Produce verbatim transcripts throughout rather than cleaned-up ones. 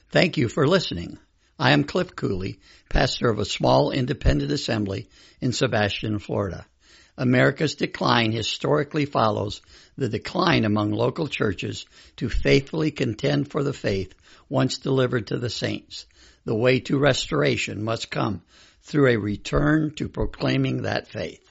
Thank you for listening. I am Cliff Cooley, pastor of a small independent assembly in Sebastian, Florida. America's decline historically follows the decline among local churches to faithfully contend for the faith once delivered to the saints. The way to restoration must come through a return to proclaiming that faith.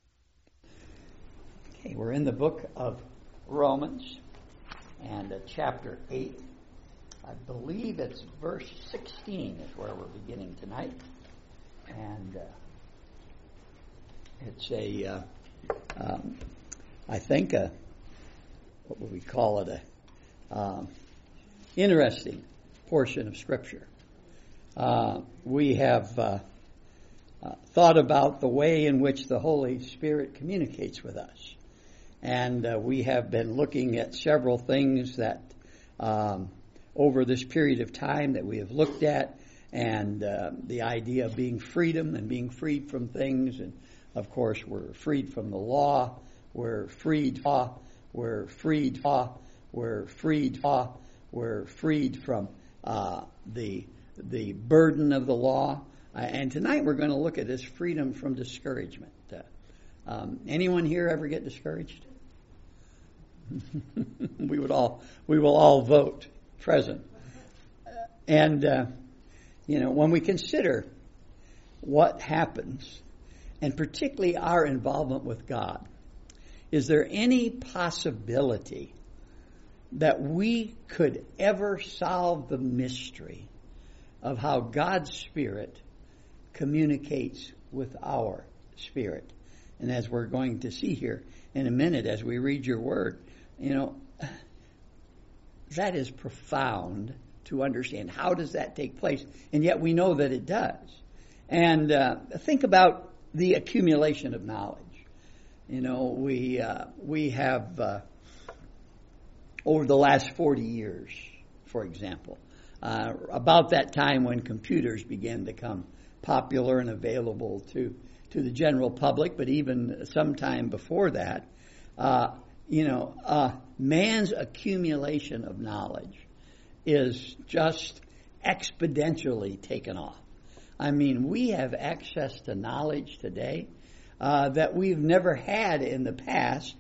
Okay, we're in the book of Romans and uh, chapter eight. I believe it's verse sixteen is where we're beginning tonight. And uh, it's a, uh, um, I think, a, what would we call it, a um, interesting portion of Scripture. Uh, we have uh, uh, thought about the way in which the Holy Spirit communicates with us. And uh, we have been looking at several things that um, over this period of time that we have looked at, and uh, the idea of being freedom and being freed from things. And of course, we're freed from the law. We're freed. We're freed. We're freed. We're freed from uh, the the burden of the law. Uh, and tonight we're going to look at this freedom from discouragement. Uh, um, anyone here ever get discouraged? we would all we will all vote present. And uh, you know, when we consider what happens, and particularly our involvement with God, is there any possibility that we could ever solve the mystery of how God's Spirit communicates with our spirit? And as we're going to see here in a minute as we read your word, you know, that is profound to understand. How does that take place? And yet we know that it does. And uh, think about the accumulation of knowledge. You know, we uh, we have uh, over the last forty years, for example, uh, about that time when computers began to become popular and available to to the general public, but even sometime before that, uh, you know, uh, man's accumulation of knowledge is just exponentially taken off. I mean, we have access to knowledge today uh, that we've never had in the past.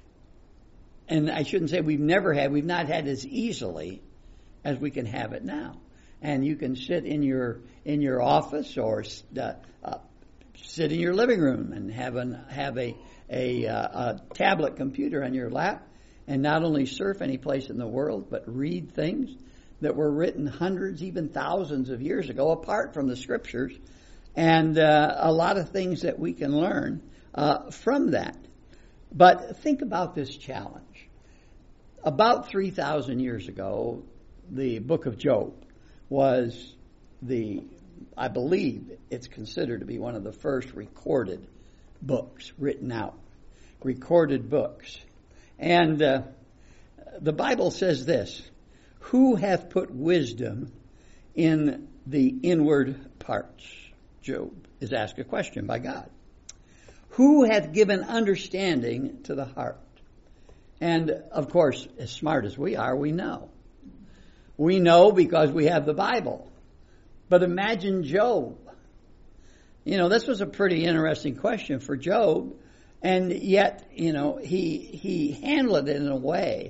And I shouldn't say we've never had, we've not had as easily as we can have it now. And you can sit in your in your office or uh, uh, sit in your living room and have an have a a, uh, a tablet computer on your lap and not only surf any place in the world, but read things that were written hundreds, even thousands of years ago, apart from the Scriptures, and uh, a lot of things that we can learn uh, from that. But think about this challenge. About three thousand years ago, the book of Job was the, I believe it's considered to be one of the first recorded books written out. Recorded books. And uh, the Bible says this: who hath put wisdom in the inward parts? Job is asked a question by God. Who hath given understanding to the heart? And of course, as smart as we are, we know. We know because we have the Bible. But imagine Job. You know, this was a pretty interesting question for Job. And yet, you know, he he handled it in a way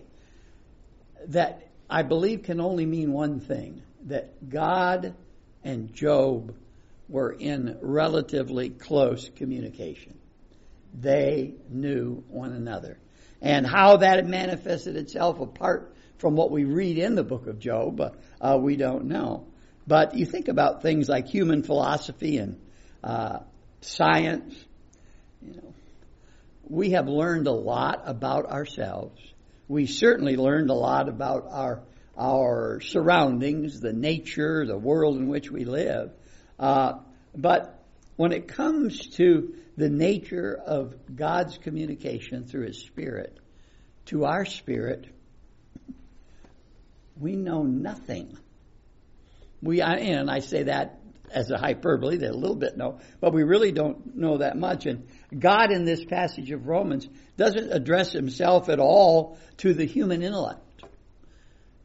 that I believe can only mean one thing, that God and Job were in relatively close communication. They knew one another. And how that manifested itself apart from what we read in the book of Job, uh, we don't know. But you think about things like human philosophy and uh, science. You know, we have learned a lot about ourselves. We certainly learned a lot about our our surroundings, the nature, the world in which we live. Uh, but when it comes to the nature of God's communication through His Spirit to our spirit, we know nothing. We and I say that as a hyperbole, that a little bit know, but we really don't know that much. And God in this passage of Romans doesn't address Himself at all to the human intellect.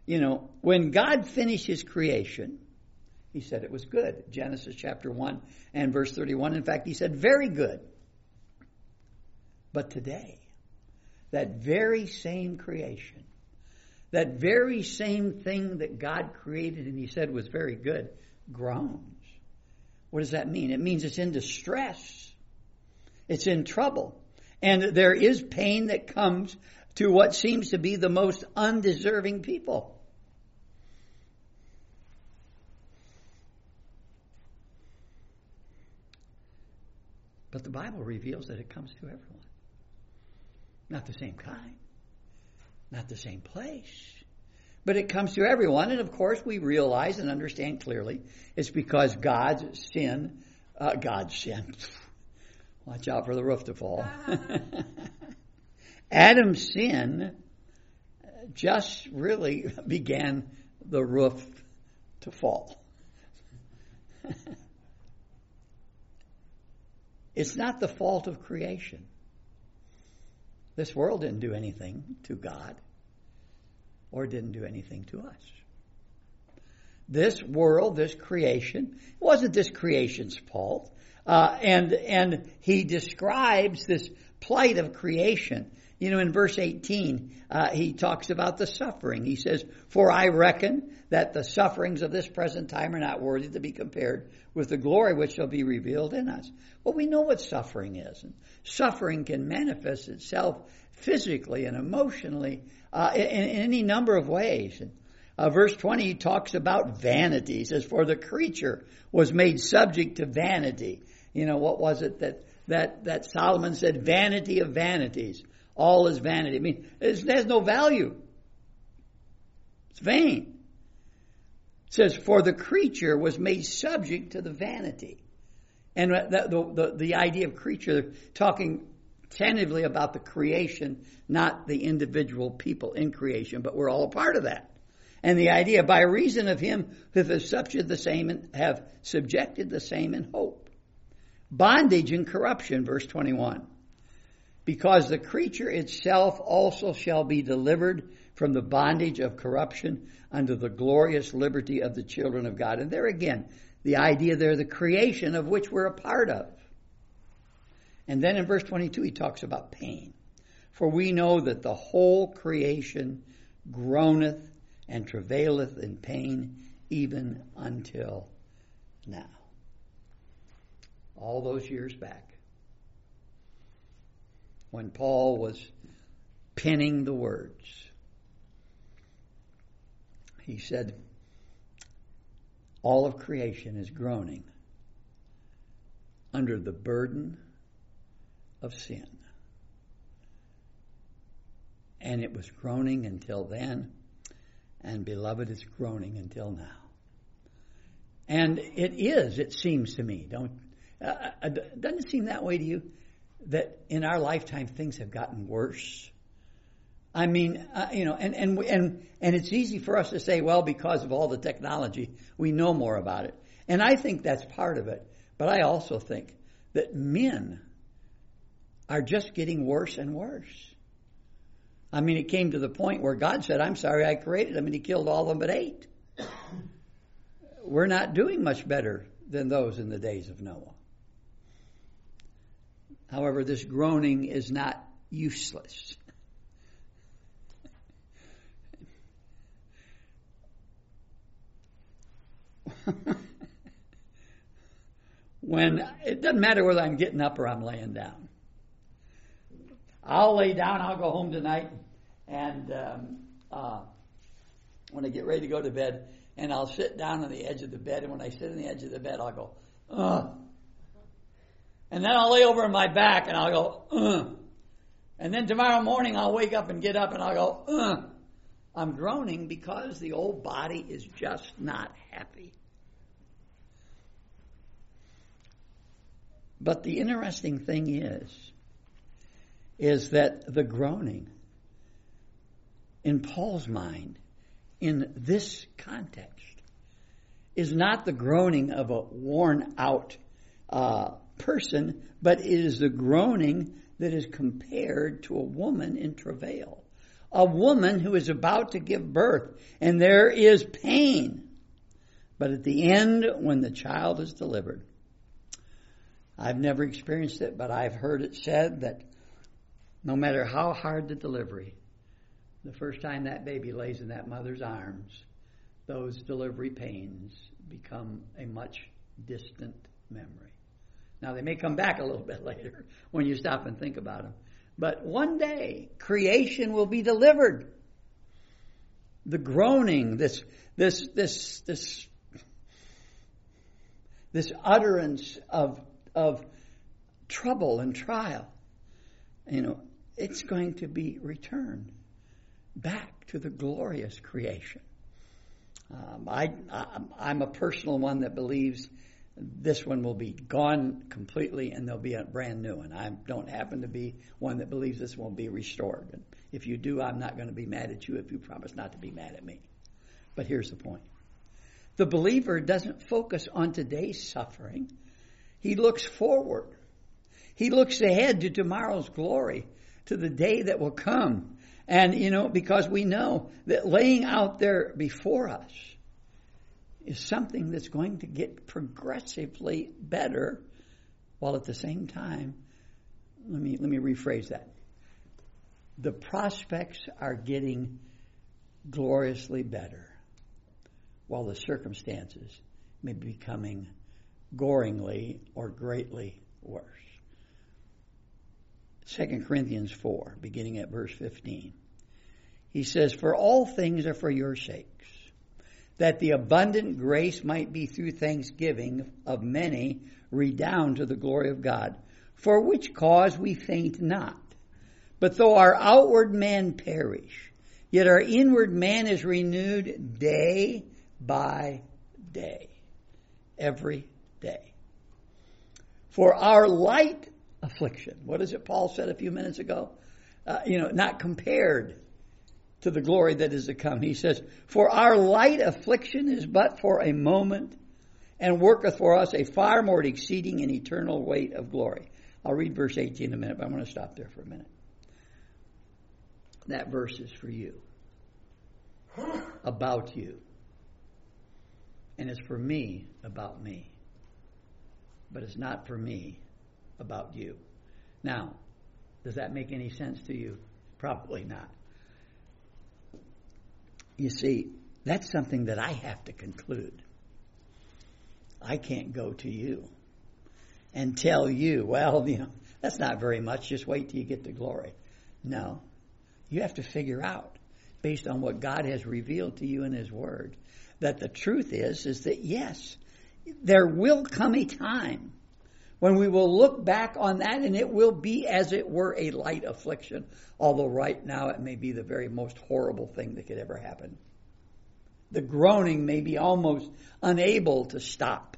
you know, when God finished his creation, he said it was good. Genesis chapter one and verse thirty-one. In fact, he said, very good. But today, that very same creation, that very same thing that God created and he said was very good, groans. What does that mean? It means it's in distress. It's in trouble. And there is pain that comes to what seems to be the most undeserving people. But the Bible reveals that it comes to everyone. Not the same kind. Not the same place. But it comes to everyone. And of course we realize and understand clearly it's because God's sin, uh, God's sin. Watch out for the roof to fall. Adam's sin just really began the roof to fall. It's not the fault of creation. This world didn't do anything to God or didn't do anything to us. This world, this creation, it wasn't this creation's fault. Uh, and and he describes this plight of creation. You know, in verse eighteen, uh, he talks about the suffering. He says, for I reckon that the sufferings of this present time are not worthy to be compared with the glory which shall be revealed in us. Well, we know what suffering is. And suffering can manifest itself physically and emotionally uh, in, in any number of ways. And, uh, verse twenty, he talks about vanity. He says, for the creature was made subject to vanity. You know, what was it that, that, that Solomon said? Vanity of vanities. All is vanity. I mean, it has no value. It's vain. It says, for the creature was made subject to the vanity. And the, the, the, the idea of creature, talking tentatively about the creation, not the individual people in creation, but we're all a part of that. And the idea, by reason of him who have subjected the same and have subjected the same in hope. Bondage and corruption, verse twenty-one. Because the creature itself also shall be delivered from the bondage of corruption unto the glorious liberty of the children of God. And there again, the idea there, the creation of which we're a part of. And then in verse twenty-two, he talks about pain. For we know that the whole creation groaneth and travaileth in pain even until now. All those years back, when Paul was penning the words, he said, all of creation is groaning under the burden of sin. And it was groaning until then, and beloved, it's groaning until now. And it is, it seems to me, don't uh, doesn't it seem that way to you? That in our lifetime things have gotten worse. I mean, uh, you know, and, and and and it's easy for us to say, well, because of all the technology, we know more about it. And I think that's part of it. But I also think that men are just getting worse and worse. I mean, it came to the point where God said, I'm sorry I created them, and he killed all of them but eight. We're not doing much better than those in the days of Noah. However, this groaning is not useless. When it doesn't matter whether I'm getting up or I'm laying down. I'll lay down, I'll go home tonight, and um, uh, when I get ready to go to bed, and I'll sit down on the edge of the bed, and when I sit on the edge of the bed, I'll go, ugh. And then I'll lay over on my back and I'll go, ugh. And then tomorrow morning I'll wake up and get up and I'll go, ugh. I'm groaning because the old body is just not happy. But the interesting thing is, is that the groaning, in Paul's mind, in this context, is not the groaning of a worn out uh, person, but it is the groaning that is compared to a woman in travail. a woman who is about to give birth, and there is pain. But at the end, when the child is delivered, I've never experienced it, but I've heard it said that no matter how hard the delivery, the first time that baby lays in that mother's arms, those delivery pains become a much distant memory. Now, they may come back a little bit later when you stop and think about them. But one day, creation will be delivered. The groaning, this, this, this, this, this utterance of, of trouble and trial, you know, it's going to be returned back to the glorious creation. Um, I, I, I'm a personal one that believes this one will be gone completely and there'll be a brand new one. I don't happen to be one that believes this will be restored. And if you do, I'm not going to be mad at you if you promise not to be mad at me. But here's the point. The believer doesn't focus on today's suffering. He looks forward. He looks ahead to tomorrow's glory, to the day that will come. And, you know, because we know that laying out there before us is something that's going to get progressively better, while at the same time, let me let me rephrase that. The prospects are getting gloriously better, while the circumstances may be becoming goringly or greatly worse. Second Corinthians four, beginning at verse fifteen. He says, "For all things are for your sakes, that the abundant grace might be through thanksgiving of many redound to the glory of God, for which cause we faint not. But though our outward man perish, yet our inward man is renewed day by day." Every day. "For our light affliction," what is it Paul said a few minutes ago? Uh, you know, not compared to the glory that is to come. He says, "For our light affliction is but for a moment, and worketh for us a far more exceeding and eternal weight of glory." I'll read verse eighteen in a minute, but I'm going to stop there for a minute. That verse is for you. About you. And it's for me about me. But it's not for me about you. Now, does that make any sense to you? Probably not. You see, that's something that I have to conclude. I can't go to you and tell you, well, you know, that's not very much. Just wait till you get to glory. No. You have to figure out, based on what God has revealed to you in His Word, that the truth is, is that yes, there will come a time when we will look back on that and it will be as it were a light affliction, although right now it may be the very most horrible thing that could ever happen. The groaning may be almost unable to stop.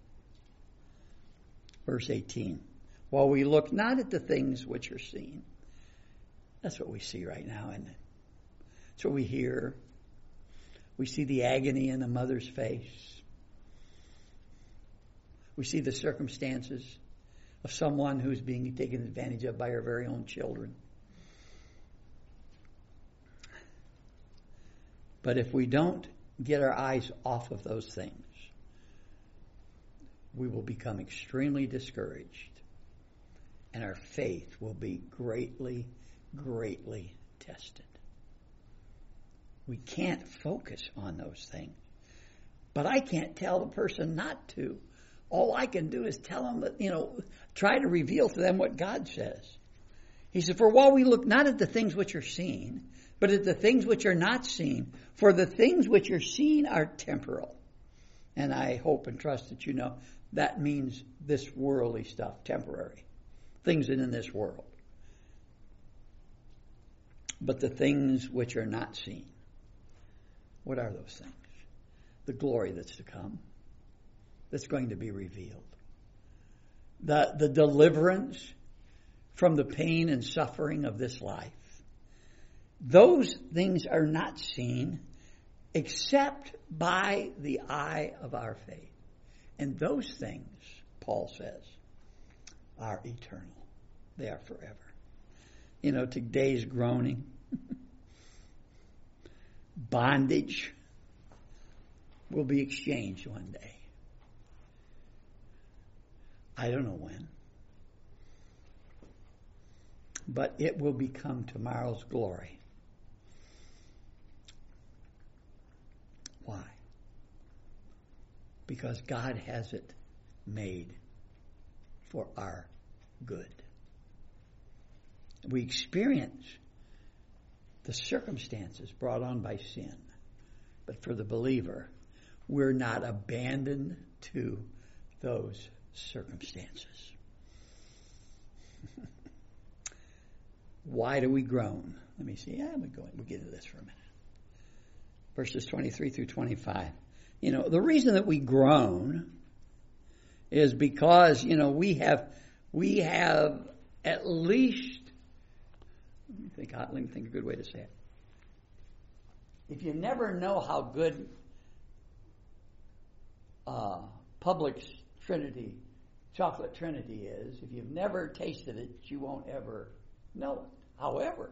Verse eighteen, "While we look not at the things which are seen." That's what we see right now, isn't it? That's what we hear. We see the agony in the mother's face. We see the circumstances of someone who's being taken advantage of by her very own children. But if we don't get our eyes off of those things, we will become extremely discouraged, and our faith will be greatly, greatly tested. We can't focus on those things. But I can't tell the person not to. All I can do is tell them that, you know, try to reveal to them what God says. He said, "For while we look not at the things which are seen, but at the things which are not seen, for the things which are seen are temporal." And I hope and trust that you know that means this worldly stuff, temporary. Things in this world. But the things which are not seen. What are those things? The glory that's to come. That's going to be revealed. The, the deliverance from the pain and suffering of this life. Those things are not seen except by the eye of our faith. And those things, Paul says, are eternal. They are forever. You know, today's groaning, bondage will be exchanged one day. I don't know when. But it will become tomorrow's glory. Why? Because God has it made for our good. We experience the circumstances brought on by sin. But for the believer, we're not abandoned to those circumstances. Why do we groan? Let me see. Yeah, we'll, go, we'll get into this for a minute. Verses twenty-three through twenty-five. You know, the reason that we groan is because, you know, we have we have at least, let me think, let me think a good way to say it. If you never know how good uh, Publix Trinity, chocolate Trinity is, if you've never tasted it, you won't ever know it. However,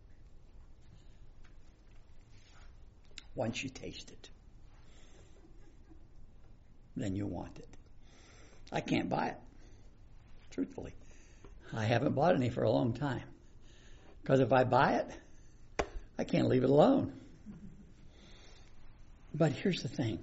once you taste it, then you want it. I can't buy it, truthfully. I haven't bought any for a long time. Because if I buy it, I can't leave it alone. But here's the thing.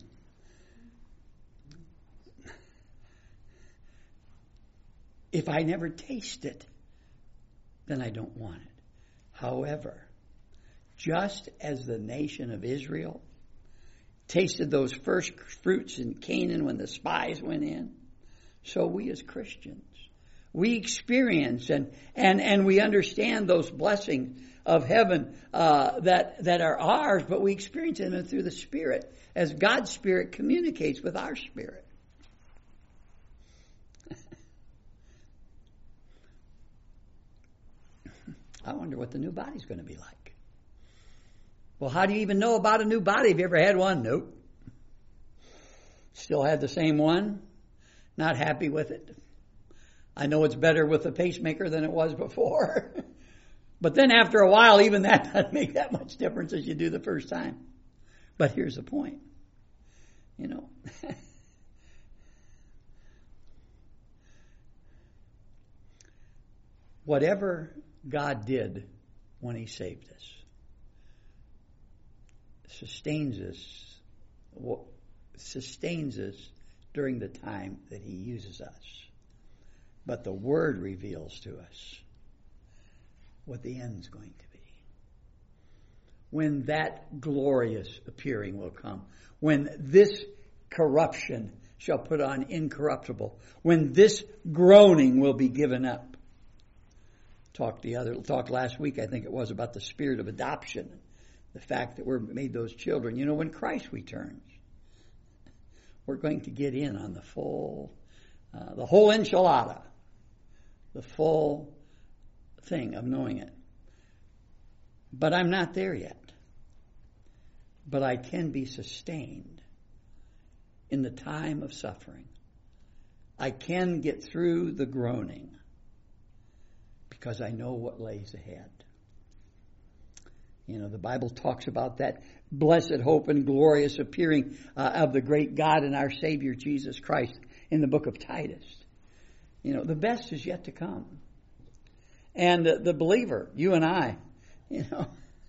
If I never taste it, then I don't want it. However, just as the nation of Israel tasted those first fruits in Canaan when the spies went in, so we as Christians, we experience and and, and we understand those blessings of heaven uh, that, that are ours, but we experience them through the Spirit as God's Spirit communicates with our spirit. I wonder what the new body's going to be like. Well, how do you even know about a new body? Have you ever had one? Nope. Still had the same one. Not happy with it. I know it's better with the pacemaker than it was before. But then after a while, even that doesn't make that much difference as you do the first time. But here's the point. You know. Whatever God did when He saved us sustains us, sustains us during the time that He uses us. But the Word reveals to us what the end's going to be. When that glorious appearing will come. When this corruption shall put on incorruptible. When this groaning will be given up. Talked the other talked last week, I think it was, about the spirit of adoption. The fact that we're made those children. You know, when Christ returns, we're going to get in on the full, uh, the whole enchilada. The full thing of knowing it. But I'm not there yet. But I can be sustained in the time of suffering. I can get through the groaning because I know what lays ahead. You know, the Bible talks about that blessed hope and glorious appearing uh, of the great God and our Savior Jesus Christ in the book of Titus. You know, the best is yet to come. And uh, the believer, you and I, you know,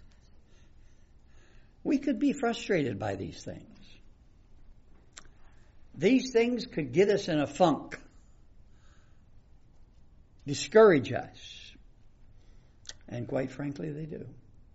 we could be frustrated by these things. These things could get us in a funk, discourage us, and quite frankly, they do.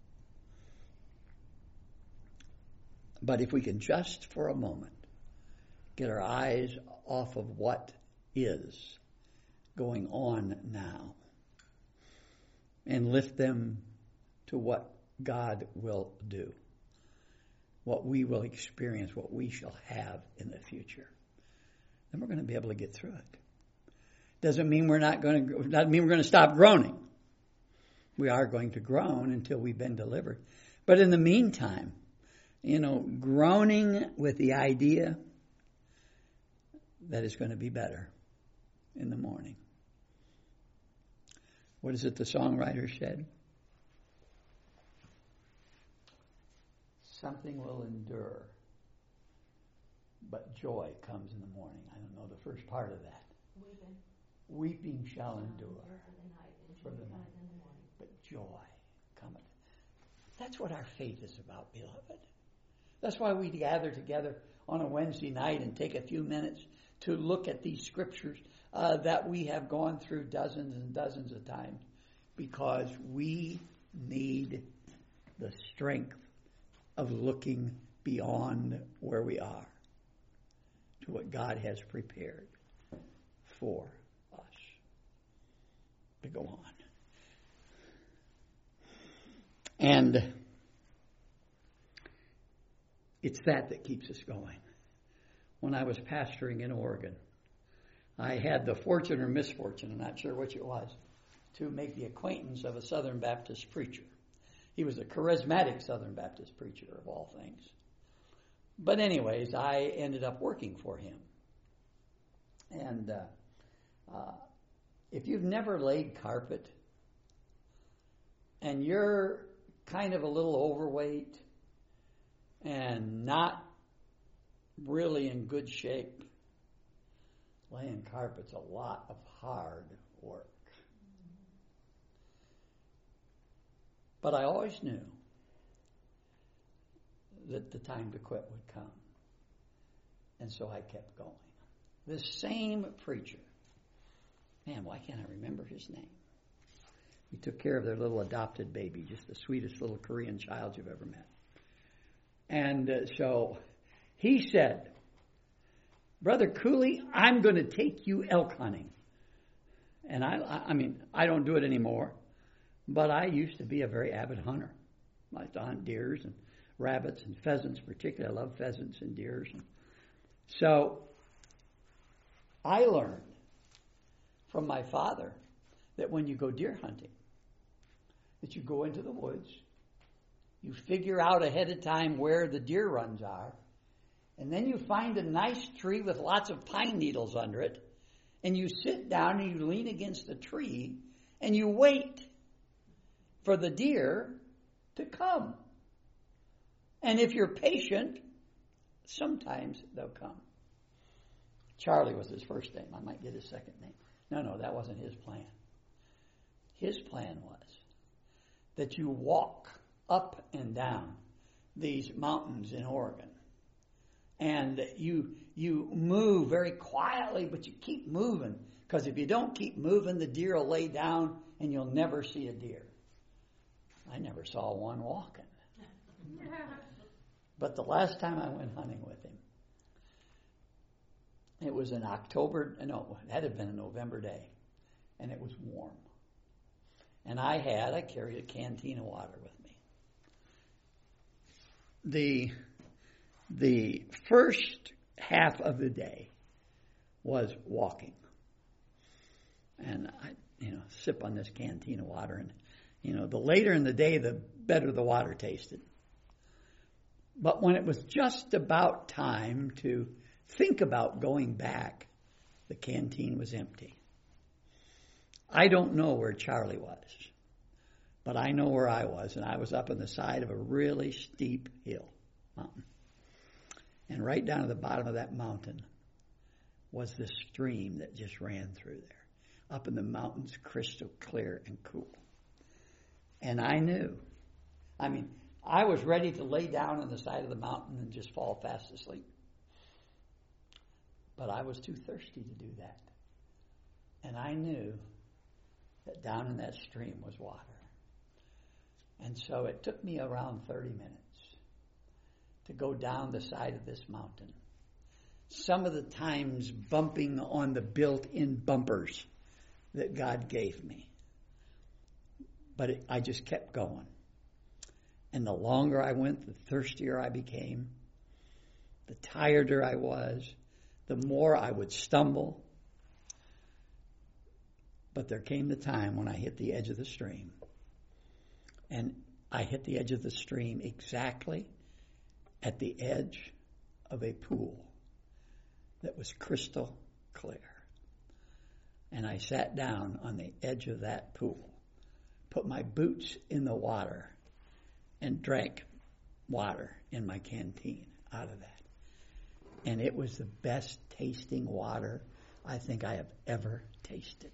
But if we can just for a moment get our eyes off of what is going on now and lift them to what God will do, what we will experience, what we shall have in the future, then we're going to be able to get through it. Doesn't mean we're not going to, doesn't mean we're going to stop groaning. We are going to groan until we've been delivered. But in the meantime, you know, groaning with the idea that it's going to be better in the morning. What is it the songwriter said? something will endure, but joy comes in the morning. I don't know the first part of that. Weeping. Weeping shall shall endure endure for the night, and for joy the cometh night, in the morning. but joy cometh. That's what our faith is about, beloved. That's why we gather together on a Wednesday night and take a few minutes to look at these scriptures uh, that we have gone through dozens and dozens of times, because we need the strength of looking beyond where we are to what God has prepared for us to go on. And it's that that keeps us going. When I was pastoring in Oregon, I had the fortune or misfortune, I'm not sure which it was, to make the acquaintance of a Southern Baptist preacher. He was a charismatic Southern Baptist preacher of all things. But anyways, I ended up working for him. And uh, uh, if you've never laid carpet and you're kind of a little overweight and not really in good shape, laying carpet's a lot of hard work. But I always knew that the time to quit would come. And so I kept going. This same preacher, man, why can't I remember his name? He took care of their little adopted baby, just the sweetest little Korean child you've ever met. And uh, so he said, Brother Cooley, I'm going to take you elk hunting. And I, I mean, I don't do it anymore, but I used to be a very avid hunter. I used to hunt deers and rabbits and pheasants, particularly. I love pheasants and deers. And so I learned from my father that when you go deer hunting, that you go into the woods, you figure out ahead of time where the deer runs are, and then you find a nice tree with lots of pine needles under it, and you sit down and you lean against the tree, and you wait for the deer to come. And if you're patient, sometimes they'll come. Charlie was his first name. I might get his second name. No, no, that wasn't his plan. His plan was that you walk up and down these mountains in Oregon. And you you move very quietly, but you keep moving. Because if you don't keep moving, the deer will lay down and you'll never see a deer. I never saw one walking. But the last time I went hunting with him, it was in October, no, it had been a November day, and it was warm. And I had, I carried a canteen of water with me. The, the first half of the day was walking. And I, you know, sip on this canteen of water, and, you know, the later in the day, the better the water tasted. But when it was just about time to think about going back, the canteen was empty. I don't know where Charlie was, but I know where I was, and I was up on the side of a really steep hill, mountain. And right down at the bottom of that mountain was this stream that just ran through there, up in the mountains, crystal clear and cool. And I knew, I mean, I was ready to lay down on the side of the mountain and just fall fast asleep. But I was too thirsty to do that. And I knew that down in that stream was water. And so it took me around thirty minutes to go down the side of this mountain. Some of the times bumping on the built-in bumpers that God gave me. But it, I just kept going. And the longer I went, the thirstier I became. The tireder I was. The more I would stumble. But there came the time when I hit the edge of the stream. And I hit the edge of the stream exactly at the edge of a pool that was crystal clear. And I sat down on the edge of that pool, put my boots in the water, and drank water in my canteen out of that. And it was the best tasting water I think I have ever tasted.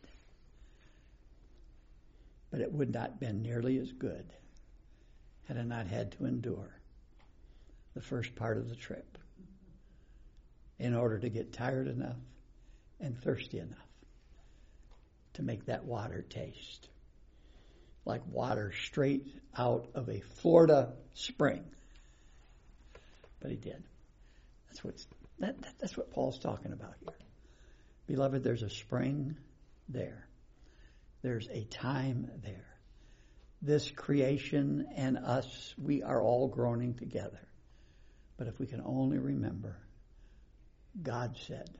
But it would not have been nearly as good had I not had to endure the first part of the trip in order to get tired enough and thirsty enough to make that water taste like water straight out of a Florida spring. But he did. That's what's that, that, that's what Paul's talking about here. Beloved, there's a spring there. There's a time there. This creation and us, we are all groaning together. But if we can only remember, God said,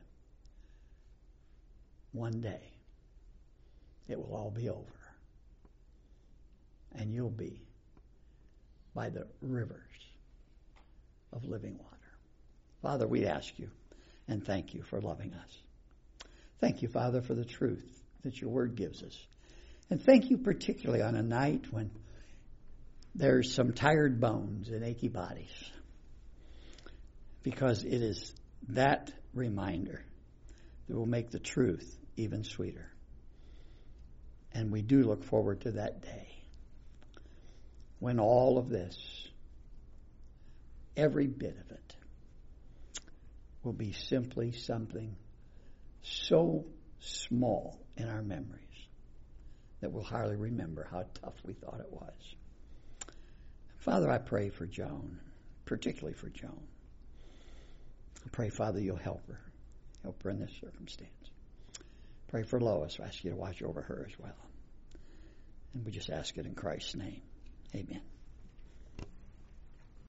one day it will all be over. And you'll be by the rivers of living water. Father, we ask you and thank you for loving us. Thank you, Father, for the truth that your word gives us. And thank you particularly on a night when there's some tired bones and achy bodies. Because it is that reminder that will make the truth even sweeter. And we do look forward to that day when all of this, every bit of it, will be simply something so small in our memories that we'll hardly remember how tough we thought it was. Father, I pray for Joan, particularly for Joan. I pray, Father, you'll help her. Help her in this circumstance. Pray for Lois. I ask you to watch over her as well. And we just ask it in Christ's name. Amen.